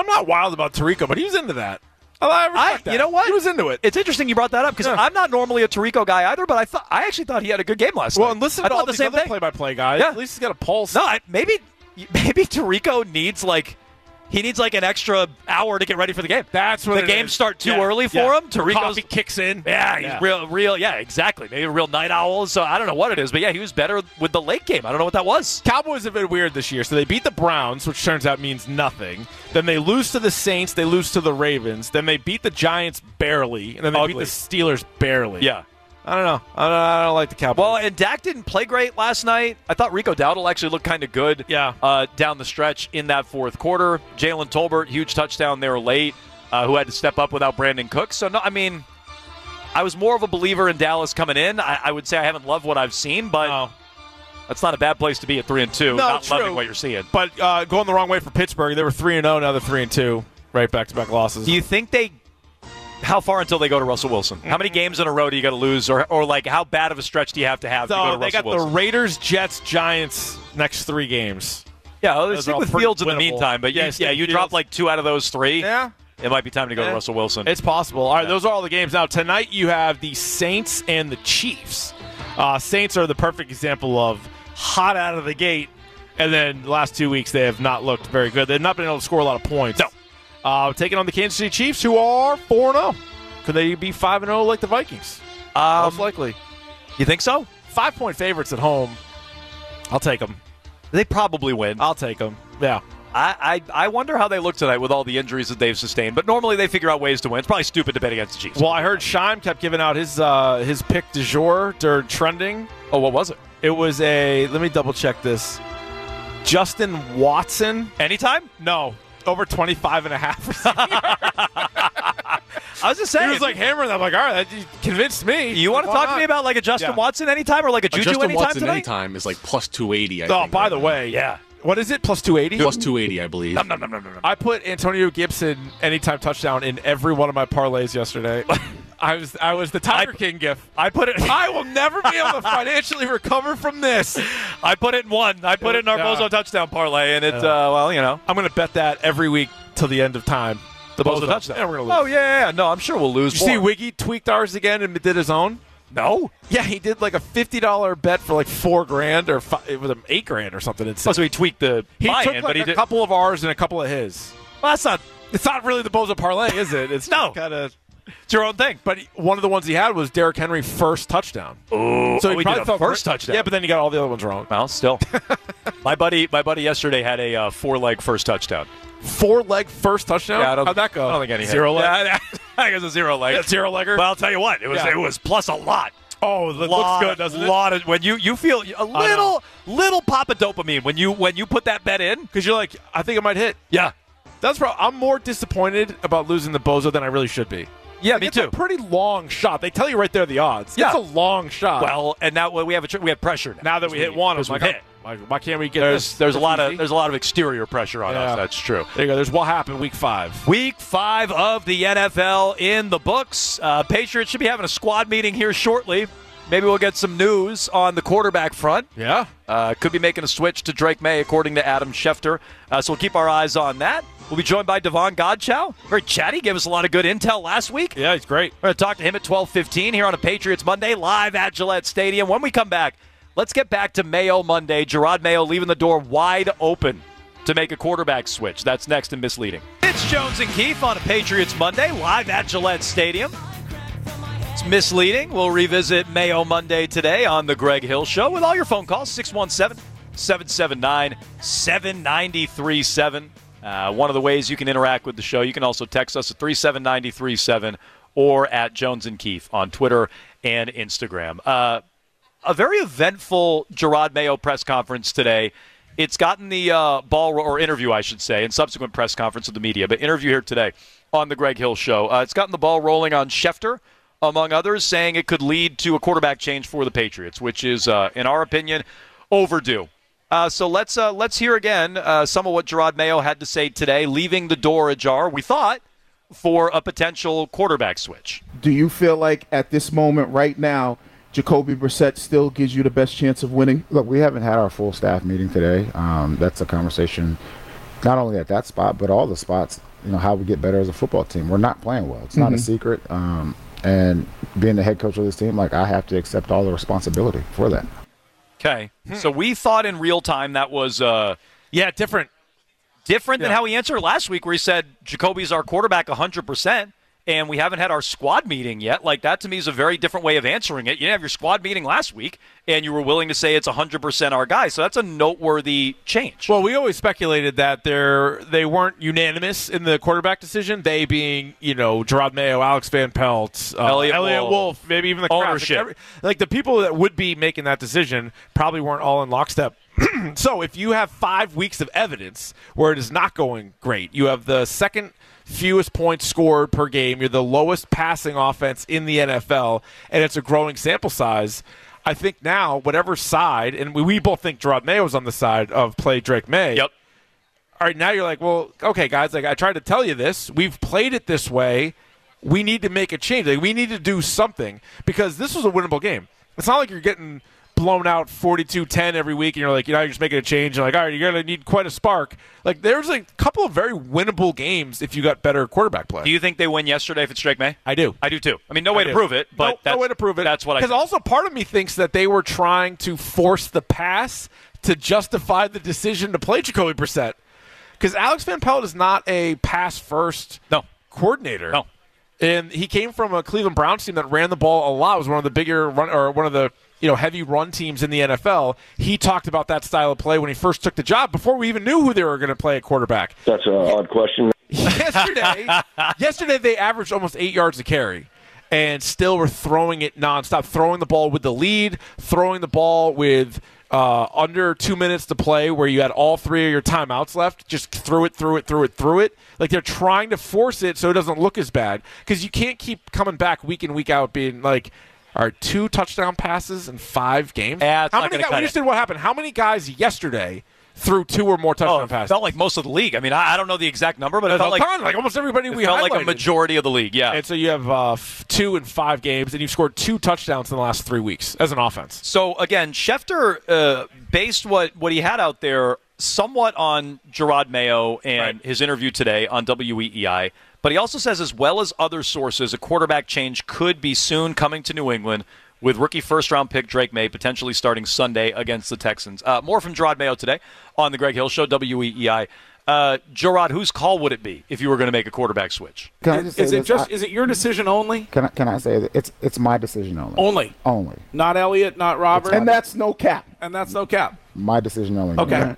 Speaker 2: I'm not wild about Tirico, but he was into that. I respect that.
Speaker 1: You know what?
Speaker 2: He was into it.
Speaker 1: It's interesting you brought that up because I'm not normally a Tirico guy either, but I actually thought he had a good game last night.
Speaker 2: Well, and listen to all these other play-by-play guys.
Speaker 1: Yeah.
Speaker 2: At least he's got a pulse.
Speaker 1: No, maybe Tirico needs an extra hour to get ready for the game.
Speaker 2: That's what
Speaker 1: the games start too early for him. Tirico's
Speaker 2: coffee kicks in.
Speaker 1: Yeah, he's real. Yeah, exactly. Maybe a real night owl. So I don't know what it is, but yeah, he was better with the late game. I don't know what that was.
Speaker 2: Cowboys have been weird this year. So they beat the Browns, which turns out means nothing. Then they lose to the Saints. They lose to the Ravens. Then they beat the Giants barely, and then they beat the Steelers barely.
Speaker 1: Yeah.
Speaker 2: I don't know. I don't like the Cowboys.
Speaker 1: Well, and Dak didn't play great last night. I thought Rico Dowdle actually looked kind of good down the stretch in that fourth quarter. Jalen Tolbert, huge touchdown there late, who had to step up without Brandon Cooks. So, no, I mean, I was more of a believer in Dallas coming in. I would say I haven't loved what I've seen, but that's not a bad place to be at 3-2, not loving what you're seeing.
Speaker 2: But going the wrong way for Pittsburgh, they were 3-0, now they're 3-2, right back-to-back losses.
Speaker 1: Do you think how far until they go to Russell Wilson? How many games in a row do you got to lose, or like how bad of a stretch do you have to go to Russell Wilson?
Speaker 2: They got the Raiders, Jets, Giants next 3 games.
Speaker 1: Yeah, well, stick with Fields in the
Speaker 2: winnable.
Speaker 1: meantime. But you drop like 2 out of those 3.
Speaker 2: Yeah.
Speaker 1: It might be time to go to Russell Wilson.
Speaker 2: It's possible. All right, those are all the games. Now, tonight you have the Saints and the Chiefs. Saints are the perfect example of hot out of the gate, and then the last 2 weeks they have not looked very good. They've not been able to score a lot of points.
Speaker 1: No.
Speaker 2: Taking on the Kansas City Chiefs, who are 4-0. Could they be 5-0 like the Vikings? Most likely.
Speaker 1: You think so?
Speaker 2: 5-point favorites at home. I'll take them.
Speaker 1: They probably win.
Speaker 2: I'll take them. Yeah.
Speaker 1: I wonder how they look tonight with all the injuries that they've sustained. But normally they figure out ways to win. It's probably stupid to bet against the Chiefs.
Speaker 2: Well, I heard Scheim kept giving out his pick du jour during trending.
Speaker 1: Oh, what was it?
Speaker 2: It was let me double check this. Justin Watson.
Speaker 1: Anytime?
Speaker 2: No. Over 25.5.
Speaker 1: I was just saying.
Speaker 2: He was like hammering that. I'm like, all right, that convinced me.
Speaker 1: You want to talk to me about like a Justin Watson anytime or like a Juju
Speaker 9: Justin
Speaker 1: anytime
Speaker 9: Watson
Speaker 1: tonight?
Speaker 9: anytime is like plus 280, I
Speaker 2: think. Oh, by the way.
Speaker 1: Yeah.
Speaker 2: What is it? Plus 280?
Speaker 9: Plus 280, I believe.
Speaker 1: No.
Speaker 2: I put Antonio Gibson anytime touchdown in every one of my parlays yesterday. I was the Tiger King gift.
Speaker 1: I put it.
Speaker 2: I will never be able to financially recover from this.
Speaker 1: I put it in one. I put it in our Bozo touchdown parlay, and it. Well, you know,
Speaker 2: I'm going to bet that every week till the end of time.
Speaker 1: The Bozo touchdown.
Speaker 2: Yeah, we're going to lose.
Speaker 1: Oh yeah. No, I'm sure we'll lose.
Speaker 2: Did you see Wiggy tweaked ours again and did his own?
Speaker 1: No.
Speaker 2: Yeah, he did like a $50 bet for like $4,000 or it was $8,000 or something.
Speaker 1: Oh, so he tweaked the buy-in,
Speaker 2: took
Speaker 1: but he
Speaker 2: a
Speaker 1: did
Speaker 2: couple of ours and a couple of his.
Speaker 1: Well, that's not.
Speaker 2: It's not really the Bozo parlay, is it? It's
Speaker 1: no.
Speaker 2: Kind of.
Speaker 1: It's your own thing.
Speaker 2: But one of the ones he had was Derrick Henry first touchdown.
Speaker 1: Oh,
Speaker 2: so he probably
Speaker 1: did a first touchdown.
Speaker 2: Yeah, but then he got all the other ones wrong.
Speaker 1: Well, still. my buddy yesterday had a 4-leg first touchdown.
Speaker 2: 4-leg first touchdown?
Speaker 1: Yeah,
Speaker 2: how'd that go?
Speaker 1: I don't think any
Speaker 2: zero leg.
Speaker 1: Yeah, I think it was a 0-leg.
Speaker 2: Yeah, 0-legger.
Speaker 1: Well, I'll tell you what, it was plus a lot.
Speaker 2: Oh, it looks good, doesn't it?
Speaker 1: Lot of when you feel a little pop of dopamine when you put that bet in
Speaker 2: because you're like, I think it might hit.
Speaker 1: Yeah,
Speaker 2: that's probably. I'm more disappointed about losing the Bozo than I really should be.
Speaker 1: Yeah, me too.
Speaker 2: It's a pretty long shot. They tell you right there the odds.
Speaker 1: Yeah.
Speaker 2: It's a long shot.
Speaker 1: Well, and now we have pressure now.
Speaker 2: Now that we hit one, I'm like, why can't we get this?
Speaker 1: There's a lot of exterior pressure on us. That's true.
Speaker 2: There you go. There's what happened week 5.
Speaker 1: Week 5 of the NFL in the books. Patriots should be having a squad meeting here shortly. Maybe we'll get some news on the quarterback front.
Speaker 2: Yeah.
Speaker 1: Could be making a switch to Drake May, according to Adam Schefter. So we'll keep our eyes on that. We'll be joined by Devon Godchow. Very chatty. Gave us a lot of good intel last week.
Speaker 2: Yeah, he's great.
Speaker 1: We're going to talk to him at 12:15 here on a Patriots Monday, live at Gillette Stadium. When we come back, let's get back to Mayo Monday. Jerod Mayo leaving the door wide open to make a quarterback switch. That's next in Misleading. It's Jones and Keefe on a Patriots Monday, live at Gillette Stadium. It's Misleading. We'll revisit Mayo Monday today on the Greg Hill Show with all your phone calls, 617-779-7937. One of the ways you can interact with the show, you can also text us at 37937 or at Jones and Keefe on Twitter and Instagram. A very eventful Jerod Mayo press conference today. It's gotten the interview, I should say, and subsequent press conference with the media, but interview here today on the Greg Hill Show. It's gotten the ball rolling on Schefter, among others, saying it could lead to a quarterback change for the Patriots, which is, in our opinion, overdue. So let's hear again some of what Jerod Mayo had to say today, leaving the door ajar, we thought, for a potential quarterback switch.
Speaker 11: Do you feel like at this moment right now, Jacoby Brissett still gives you the best chance of winning?
Speaker 12: Look, we haven't had our full staff meeting today. That's a conversation not only at that spot, but all the spots how we get better as a football team. We're not playing well. It's not a secret. And being the head coach of this team, I have to accept all the responsibility for that.
Speaker 1: Okay. So we thought in real time that was
Speaker 2: different.
Speaker 1: Different than how he answered last week, where he said Jacoby's our quarterback 100%, and we haven't had our squad meeting yet. That to me is a very different way of answering it. You didn't have your squad meeting last week, and you were willing to say it's 100% our guy. So that's a noteworthy change.
Speaker 2: Well, we always speculated that they weren't unanimous in the quarterback decision. They being, Gerard Mayo, Alex Van Pelt, Elliott Wolf, maybe even the
Speaker 1: ownership.
Speaker 2: The people that would be making that decision probably weren't all in lockstep. So if you have 5 weeks of evidence where it is not going great, you have the second fewest points scored per game, you're the lowest passing offense in the NFL, and it's a growing sample size, I think now whatever side, and we both think Gerard Mayo was on the side of play Drake May.
Speaker 1: Yep.
Speaker 2: All right, now you're like, well, okay, guys, I tried to tell you this. We've played it this way. We need to make a change. We need to do something because this was a winnable game. It's not like you're getting blown out 42-10 every week, and you're like, you're just making a change. You're like, all right, you're going to need quite a spark. There's a couple of very winnable games if you got better quarterback play.
Speaker 1: Do you think they win yesterday if it's Drake May?
Speaker 2: I do.
Speaker 1: I do too. No way to prove it, but
Speaker 2: no way to prove it.
Speaker 1: That's what I think.
Speaker 2: Because also part of me thinks that they were trying to force the pass to justify the decision to play Jacoby Brissett. Because Alex Van Pelt is not a pass-first coordinator.
Speaker 1: No.
Speaker 2: And he came from a Cleveland Browns team that ran the ball a lot. It was one of the bigger one of the heavy run teams in the NFL. He talked about that style of play when he first took the job before we even knew who they were going to play at quarterback.
Speaker 13: That's an odd question.
Speaker 2: Yesterday they averaged almost 8 yards a carry and still were throwing it nonstop, throwing the ball with the lead, throwing the ball with under 2 minutes to play where you had all 3 of your timeouts left. Just threw it. They're trying to force it so it doesn't look as bad because you can't keep coming back week in, week out being like, all right, 2 touchdown passes in 5 games.
Speaker 1: Yeah,
Speaker 2: How many guys? We just did what happened. How many guys yesterday threw 2 or more touchdown passes?
Speaker 1: It felt like most of the league. I don't know the exact number, but it felt
Speaker 2: like almost everybody we
Speaker 1: felt
Speaker 2: highlighted.
Speaker 1: like a majority of the league. Yeah.
Speaker 2: And so you have 2 in 5 games, and you've scored 2 touchdowns in the last 3 weeks as an offense.
Speaker 1: So again, Schefter based what he had out there somewhat on Gerard Mayo and his interview today on WEEI. But he also says, as well as other sources, a quarterback change could be soon coming to New England with rookie first-round pick Drake May potentially starting Sunday against the Texans. More from Gerard Mayo today on the Greg Hill Show, WEEI. Gerard, whose call would it be if you were going to make a quarterback switch?
Speaker 9: Can I just say is it your decision only?
Speaker 12: Can I say that it's my decision only? Only.
Speaker 9: Not Elliott, not Robert.
Speaker 11: And that's no cap.
Speaker 12: My decision only.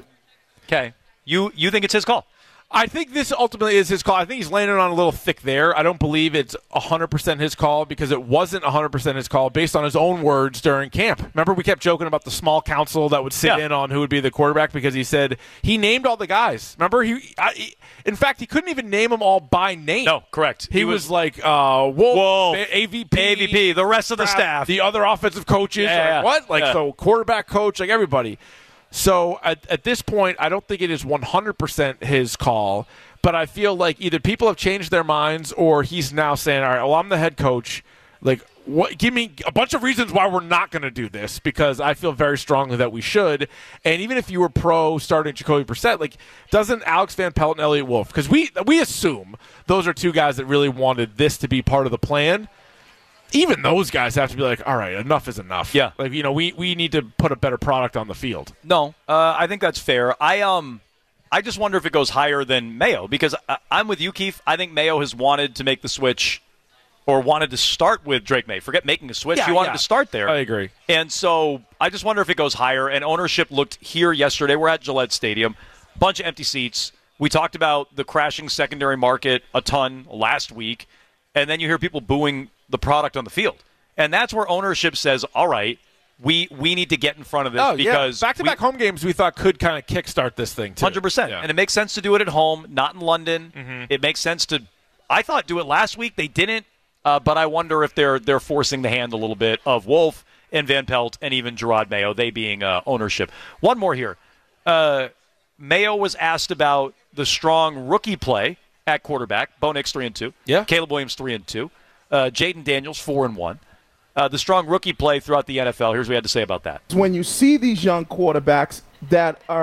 Speaker 1: Okay. You think it's his call?
Speaker 2: I think this ultimately is his call. I think he's landing on a little thick there. I don't believe it's 100% his call because it wasn't 100% his call based on his own words during camp. Remember, we kept joking about the small council that would sit in on who would be the quarterback because he said he named all the guys. Remember, in fact, he couldn't even name them all by name.
Speaker 1: No, correct.
Speaker 2: He was like Wolf, AVP,
Speaker 1: the rest of the staff,
Speaker 2: the other offensive coaches. So quarterback coach, like everybody. So at this point, I don't think it is 100% his call, but I feel like either people have changed their minds or he's now saying, all right, well, I'm the head coach. Give me a bunch of reasons why we're not going to do this because I feel very strongly that we should. And even if you were pro starting Jacoby Brissett, doesn't Alex Van Pelt and Elliott Wolf, because we assume those are 2 guys that really wanted this to be part of the plan. Even those guys have to be like, all right, enough is enough.
Speaker 1: Yeah.
Speaker 2: We need to put a better product on the field.
Speaker 1: No, I think that's fair. I just wonder if it goes higher than Mayo because I'm with you, Keith. I think Mayo has wanted to make the switch or wanted to start with Drake May. Forget making a switch. He wanted to start there.
Speaker 2: I agree.
Speaker 1: And so I just wonder if it goes higher. And ownership looked here yesterday. We're at Gillette Stadium. Bunch of empty seats. We talked about the crashing secondary market a ton last week. And then you hear people booing the product on the field. And that's where ownership says, all right, we need to get in front of this because
Speaker 2: back-to-back home games we thought could kind of kickstart this thing too.
Speaker 1: 100%. Yeah. And it makes sense to do it at home, not in London. Mm-hmm. It makes sense to I thought do it last week. They didn't, but I wonder if they're forcing the hand a little bit of Wolf and Van Pelt and even Gerard Mayo, they being ownership. One more here. Mayo was asked about the strong rookie play at quarterback. Bo Nix 3-2.
Speaker 2: Yeah.
Speaker 1: Caleb Williams 3-2. Jaden Daniels 4-1. The strong rookie play throughout the NFL. Here's what we had to say about that.
Speaker 11: When you see these young quarterbacks that are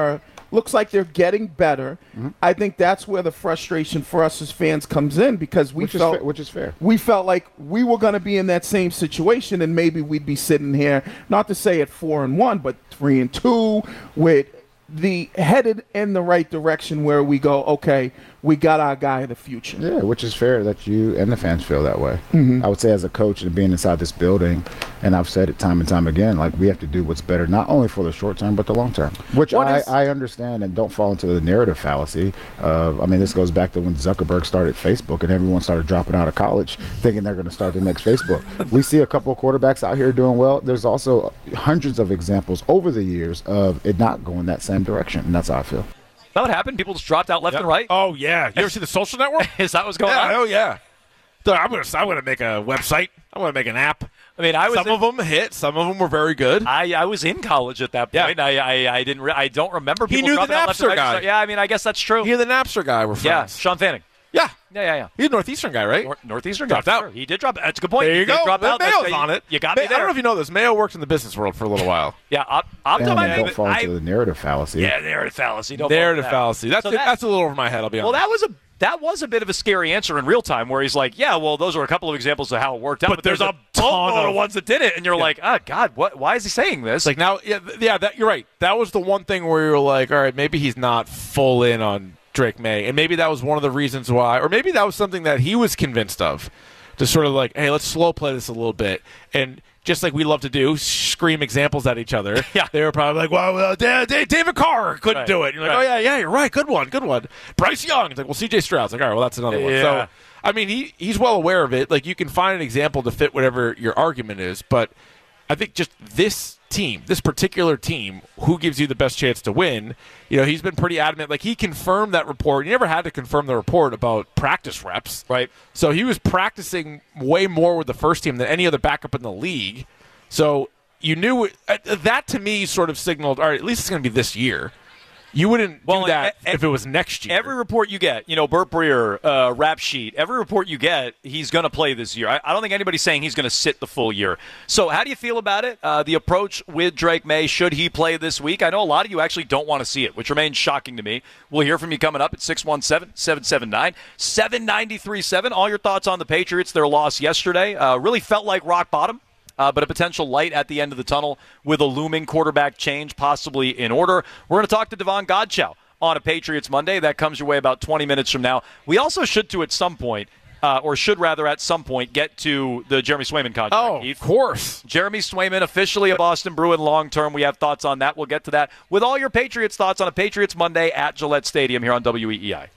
Speaker 11: looks like they're getting better. I think that's where the frustration for us as fans comes in, because which is fair. We felt like we were going to be in that same situation, and maybe we'd be sitting here, not to say at 4-1, but 3-2, with the headed in the right direction, where we go, okay, we got our guy of the future.
Speaker 12: Yeah, which is fair that you and the fans feel that way. I would say, as a coach and being inside this building, and I've said it time and time again, like, we have to do what's better, not only for the short term, but the long term, which I understand, and don't fall into the narrative fallacy. I mean, this goes back to when Zuckerberg started Facebook and everyone started dropping out of college thinking they're going to start the next Facebook. We see a couple of quarterbacks out here doing well. There's also hundreds of examples over the years of it not going that same direction, and that's how I feel.
Speaker 1: Is that what happened? People just dropped out left and right?
Speaker 2: Oh, yeah. You ever see The Social Network?
Speaker 1: Is that what's going on?
Speaker 2: Oh, yeah. So I'm gonna make a website. I'm gonna make an app.
Speaker 1: I mean, some
Speaker 2: of them hit. Some of them were very good.
Speaker 1: I was in college at that point. Yeah. I don't remember people.
Speaker 2: He knew the
Speaker 1: dropping out left and
Speaker 2: Napster
Speaker 1: right.
Speaker 2: guy.
Speaker 1: Yeah, I mean, I guess that's true.
Speaker 2: He and the Napster guy were friends.
Speaker 1: Yeah, Sean Fanning.
Speaker 2: Yeah. He's a Northeastern guy, right?
Speaker 1: Northeastern guy.
Speaker 2: Dropped out.
Speaker 1: Sure. He did drop out. That's a good point.
Speaker 2: There you go.
Speaker 1: Drop out.
Speaker 2: Mayo's on it.
Speaker 1: You got me there.
Speaker 2: I don't know if you know this. Mayo worked in the business world for a little while.
Speaker 1: Yeah, I'm
Speaker 12: don't fall into the narrative fallacy.
Speaker 1: Yeah, narrative fallacy.
Speaker 2: Narrative fallacy. That's a little over my head, I'll be honest.
Speaker 1: Well, that was a bit of a scary answer in real time, where he's like, yeah, well, those are a couple of examples of how it worked out, but there's a ton of ones that did it, and you're like, oh, God, why is he saying this?
Speaker 2: Like, now, you're right. That was the one thing where you're like, all right, maybe he's not full in on Drake May, and maybe that was one of the reasons why, or maybe that was something that he was convinced of, to sort of like, hey, let's slow play this a little bit, and just like we love to do, scream examples at each other.
Speaker 1: Yeah.
Speaker 2: They were probably like, well, David Carr couldn't do it. And you're like, oh, yeah, you're right. Good one. Bryce Young. It's like, well, C.J. Stroud's like, all right, well, that's another one.
Speaker 1: Yeah.
Speaker 2: So, I mean, he's well aware of it. Like, you can find an example to fit whatever your argument is, but I think just this particular team, who gives you the best chance to win, he's been pretty adamant. Like, he confirmed that report. He never had to confirm the report about practice reps.
Speaker 1: Right.
Speaker 2: So he was practicing way more with the first team than any other backup in the league. So you knew that, to me, sort of signaled, all right, at least it's going to be this year. You wouldn't do that if it was next year.
Speaker 1: Every report you get, Burt Breer, Rap Sheet, every report you get, he's going to play this year. I don't think anybody's saying he's going to sit the full year. So how do you feel about it? The approach with Drake May, should he play this week? I know a lot of you actually don't want to see it, which remains shocking to me. We'll hear from you coming up at 617-779-7937. All your thoughts on the Patriots, their loss yesterday. Really felt like rock bottom. But a potential light at the end of the tunnel with a looming quarterback change possibly in order. We're going to talk to Devon Godchow on a Patriots Monday. That comes your way about 20 minutes from now. We also should at some point, get to the Jeremy Swayman contract.
Speaker 2: Oh,
Speaker 1: Keith.
Speaker 2: Of course.
Speaker 1: Jeremy Swayman, officially a Boston Bruin long-term. We have thoughts on that. We'll get to that with all your Patriots thoughts on a Patriots Monday at Gillette Stadium here on WEEI.